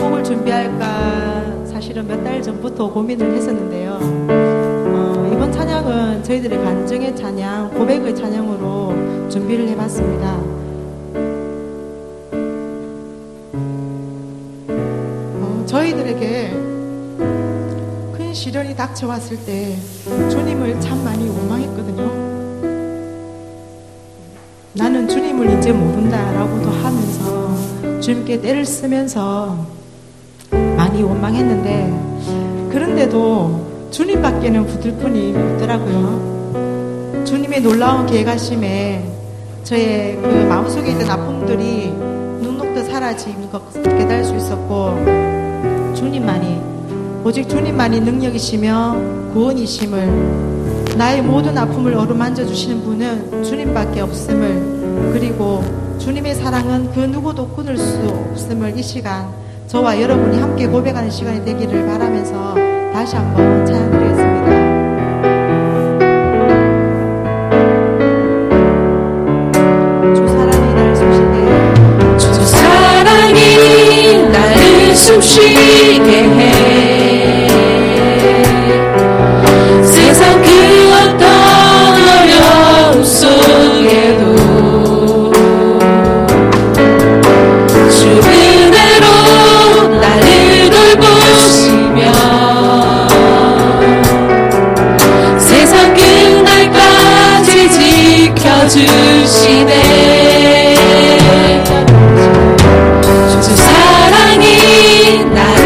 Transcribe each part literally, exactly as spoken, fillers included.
곡을 준비할까 사실은 몇 달 전부터 고민을 했었는데요. 어, 이번 찬양은 저희들의 간증의 찬양, 고백의 찬양으로 준비를 해봤습니다. 어, 저희들에게 큰 시련이 닥쳐왔을 때 주님을 참 많이 원망했거든요. 나는 주님을 이제 모른다라고도 하면서 주님께 때를 쓰면서 많이 원망했는데, 그런데도 주님밖에는 붙들 분이 없더라고요. 주님의 놀라운 계획하심에 저의 그 마음속에 있던 아픔들이 눈 녹듯 사라진 것 깨달을 수 있었고, 주님만이, 오직 주님만이 능력이시며 구원이심을, 나의 모든 아픔을 어루만져 주시는 분은 주님밖에 없음을, 그리고 주님의 사랑은 그 누구도 끊을 수 없음을 이 시간 저와 여러분이 함께 고백하는 시간이 되기를 바라면서 다시 한번 찬양드리겠습니다. 주 사랑이 나를 숨쉬게, 주 사랑이 나를 숨쉬게 해. 세상 그 어떤 어려움 속에도 주 은혜로 나를 돌보시며 세상 끝날까지 지켜주시네. 주 사랑이 나를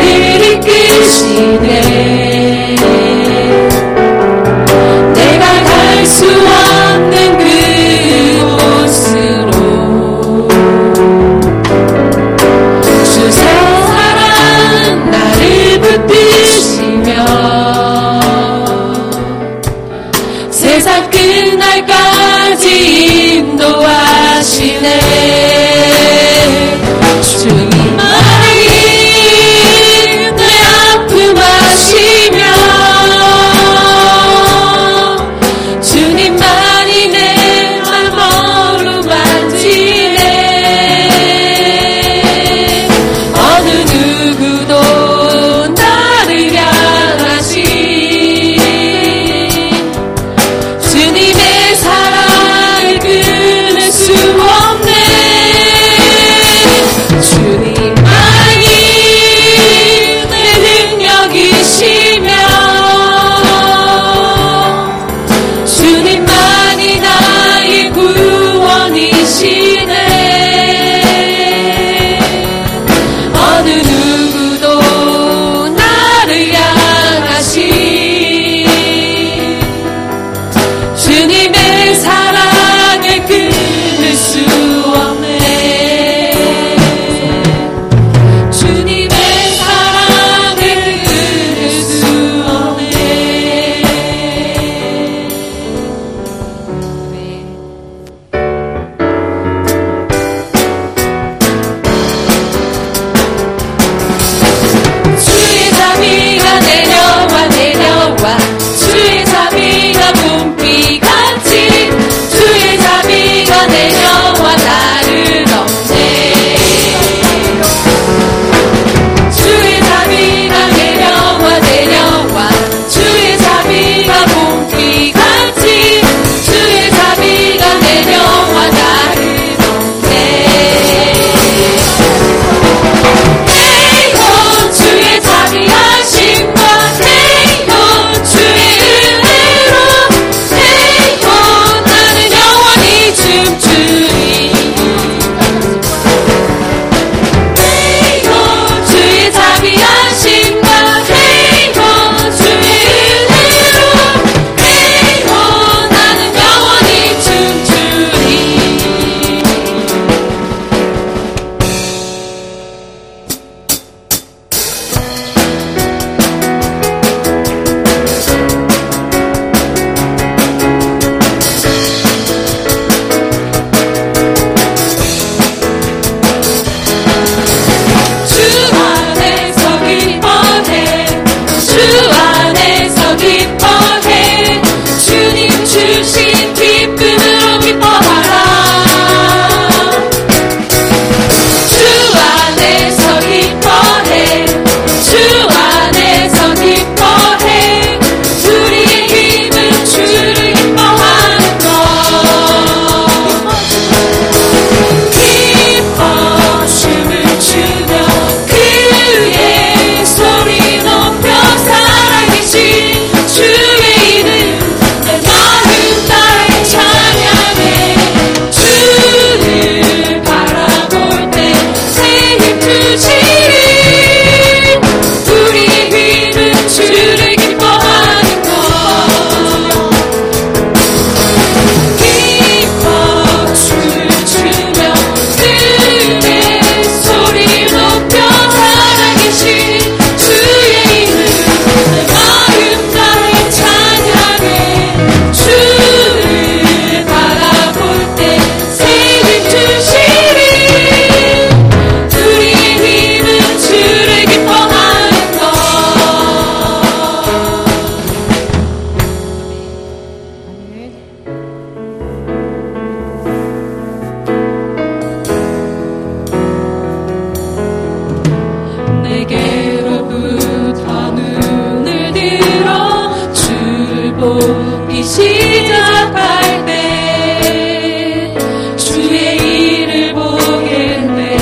보기 시작할 때 주의 일을 보겠네.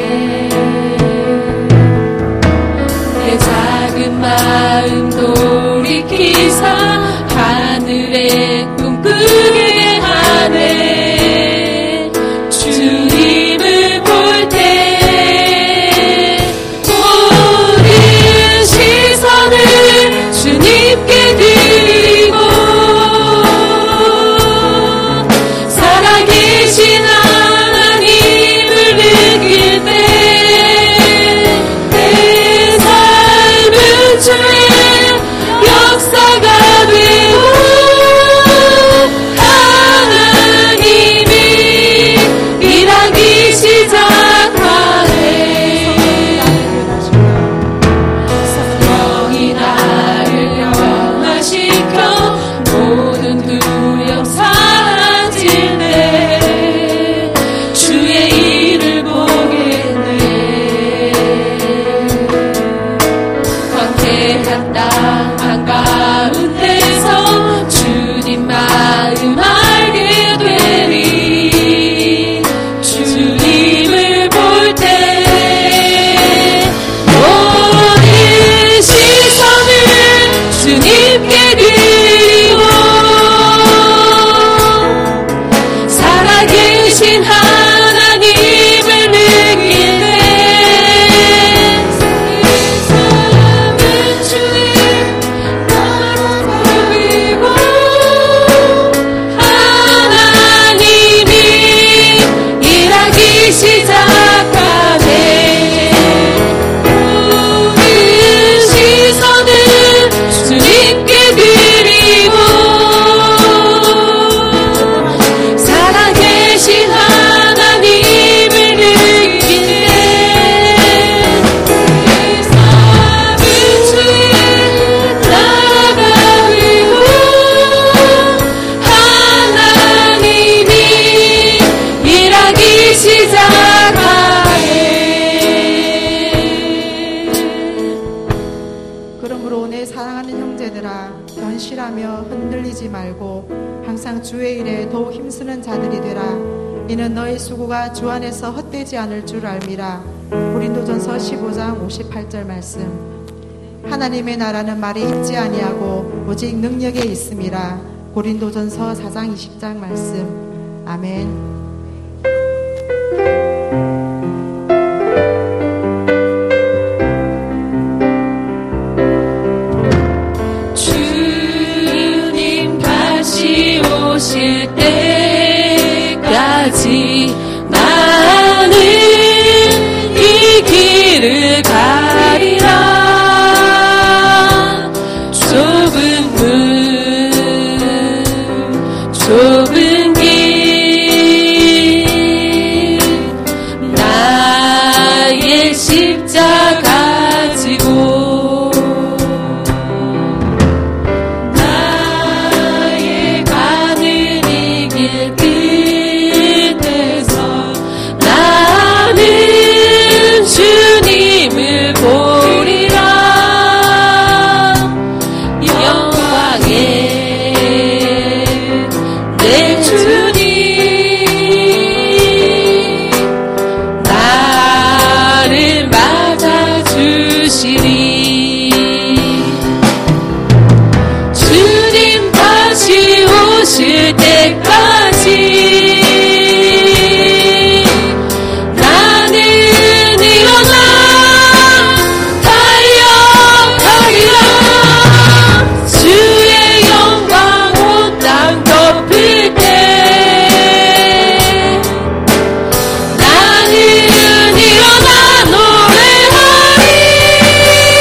내 작은 마음 돌이키사 하늘에 꿈꾸게 하네. 주님을 볼 때 모든 시선을 주님께 드리고 살아계신 하나님을 느낄 때 내 삶은 주의 역사가 되고 하나님이 일하기 시작하네. 성령이 나를 변화시켜 모든 두려움 사라질 때 주의 일을 보겠네. 황폐한 땅 한가운데서 주님 마음 알게 되리. 주님을 볼 때 모든 시선을 주님께 드리고 살아계신 하나님을 느낄 때 삶은 주의 나라가 되고 하나님이 일하기 시작하네. 모든 시선을 주님께 드리고 살아계신 하나님을 느낄 때 삶은 주의 나라가 되고 하나님이 일하기 시작하네. 그러므로 내 사랑하는 형제들아, 견실하며 흔들리지 말고 항상 주의 일에 더욱 힘쓰는 자들이 되라. 이는 너희 수고가 주 안에서 헛되지 않을 줄 알미라. 고린도전서 십오 장 오십팔 절 말씀. 하나님의 나라는 말에 있지 아니하고 오직 능력에 있음이라. 고린도전서 사 장 이십 장 말씀. 아멘. 주님 다시 오실 때까지 나는 이 길을 가리라. 좁은 문 좁은 길 나의 십자가 지고 나의 가는 이 길 끝에서 나는 주님을 보리라. 영광의 내 주님 나를 맞아주시리. 주님 다시 오실 때까지 나는 일어나 달려가리라. 주의 영광 온 땅 덮을 때 나는 일어나 노래하리.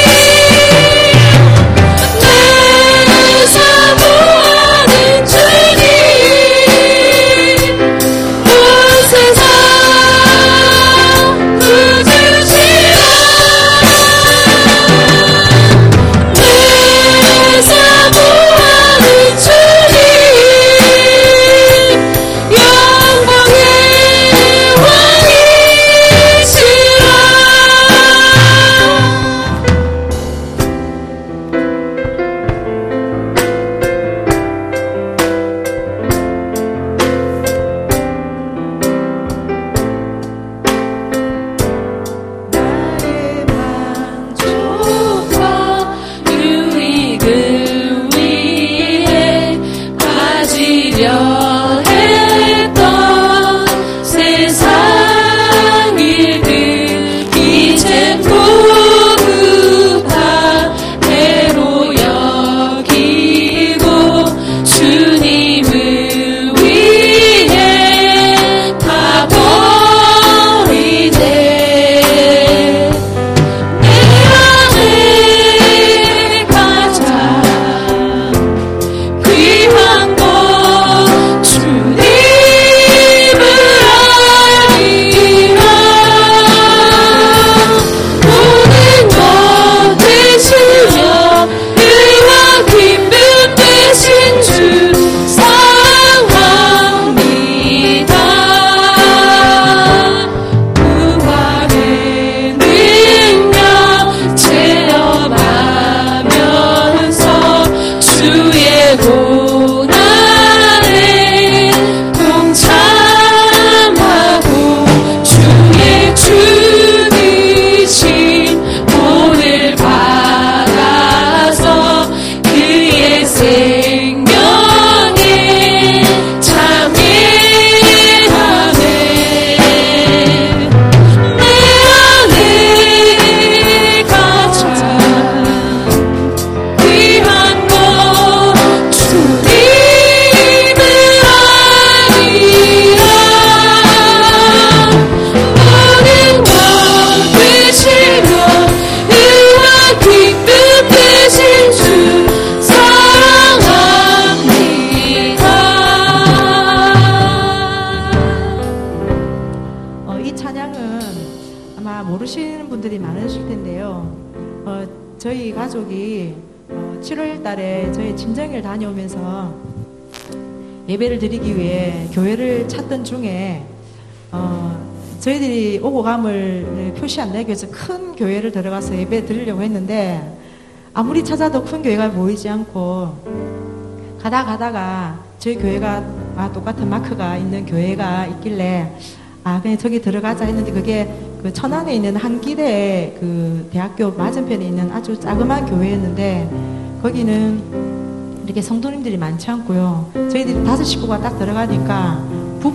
아마 모르시는 분들이 많으실 텐데요. 어, 저희 가족이 어, 칠월 달에 저희 친정을 다녀오면서 예배를 드리기 위해 교회를 찾던 중에 어, 저희들이 오고 감을 표시 안 나기 위해서 큰 교회를 들어가서 예배 드리려고 했는데 아무리 찾아도 큰 교회가 보이지 않고 가다 가다가 저희 교회가 아, 똑같은 마크가 있는 교회가 있길래 아 그냥 저기 들어가자 했는데 그게 그 천안에 있는 한기대 그 대학교 맞은편에 있는 아주 자그마한 교회였는데 거기는 이렇게 성도님들이 많지 않고요. 저희들이 다섯 식구가 딱 들어가니까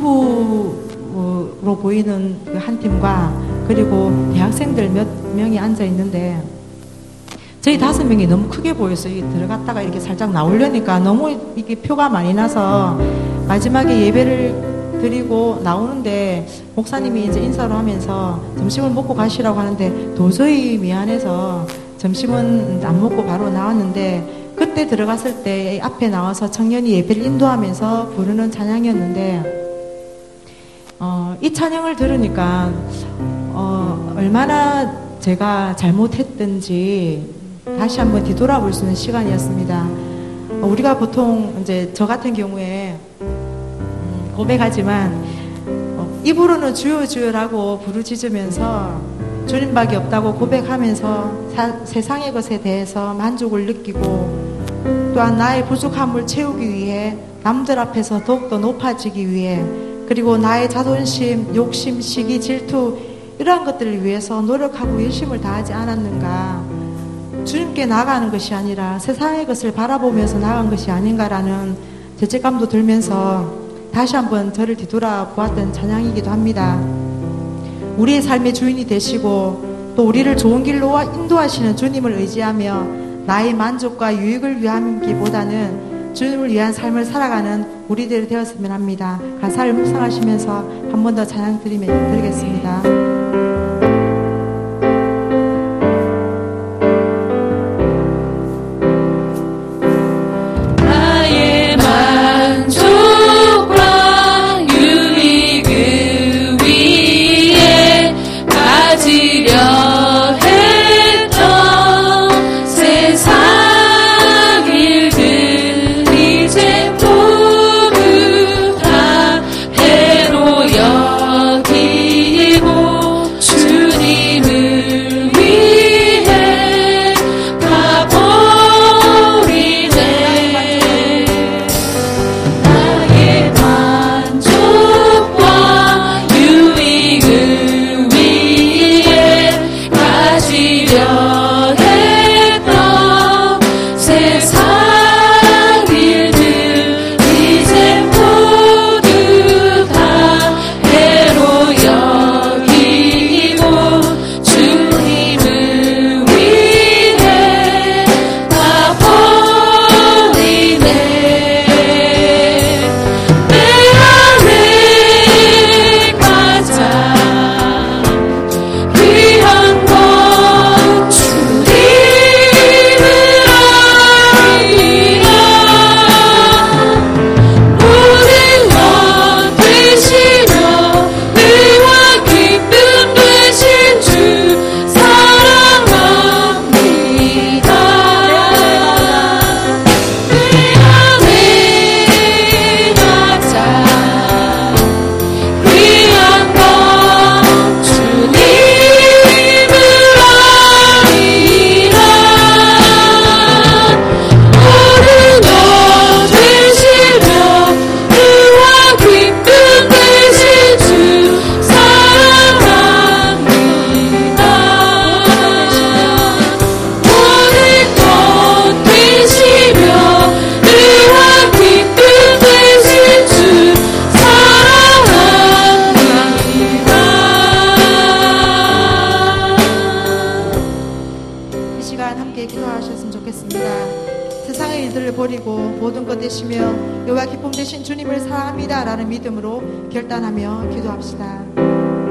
부부로 보이는 그 한 팀과 그리고 대학생들 몇 명이 앉아 있는데 저희 다섯 명이 너무 크게 보였어요. 들어갔다가 이렇게 살짝 나오려니까 너무 이게 표가 많이 나서 마지막에 예배를 드리고 나오는데 목사님이 이제 인사를 하면서 점심을 먹고 가시라고 하는데 도저히 미안해서 점심은 안 먹고 바로 나왔는데 그때 들어갔을 때 앞에 나와서 청년이 예배를 인도하면서 부르는 찬양이었는데 어, 이 찬양을 들으니까 어, 얼마나 제가 잘못했든지 다시 한번 뒤돌아볼 수 있는 시간이었습니다. 어, 우리가 보통 이제 저 같은 경우에 음, 고백하지만 어, 입으로는 주여 주여라고 부르짖으면서 주님밖에 없다고 고백하면서 사, 세상의 것에 대해서 만족을 느끼고 또한 나의 부족함을 채우기 위해 남들 앞에서 더욱더 높아지기 위해 그리고 나의 자존심, 욕심, 시기, 질투 이러한 것들을 위해서 노력하고 열심을 다하지 않았는가. 주님께 나아가는 것이 아니라 세상의 것을 바라보면서 나아간 것이 아닌가라는 죄책감도 들면서 다시 한번 저를 뒤돌아보았던 찬양이기도 합니다. 우리의 삶의 주인이 되시고 또 우리를 좋은 길로 인도하시는 주님을 의지하며 나의 만족과 유익을 위함기보다는 주님을 위한 삶을 살아가는 우리들이 되었으면 합니다. 가사를 묵상하시면서 한 번 더 찬양 드리면 드리겠습니다. 여호와 기쁨 되신 주님을 사랑합니다 라는 믿음으로 결단하며 기도합시다.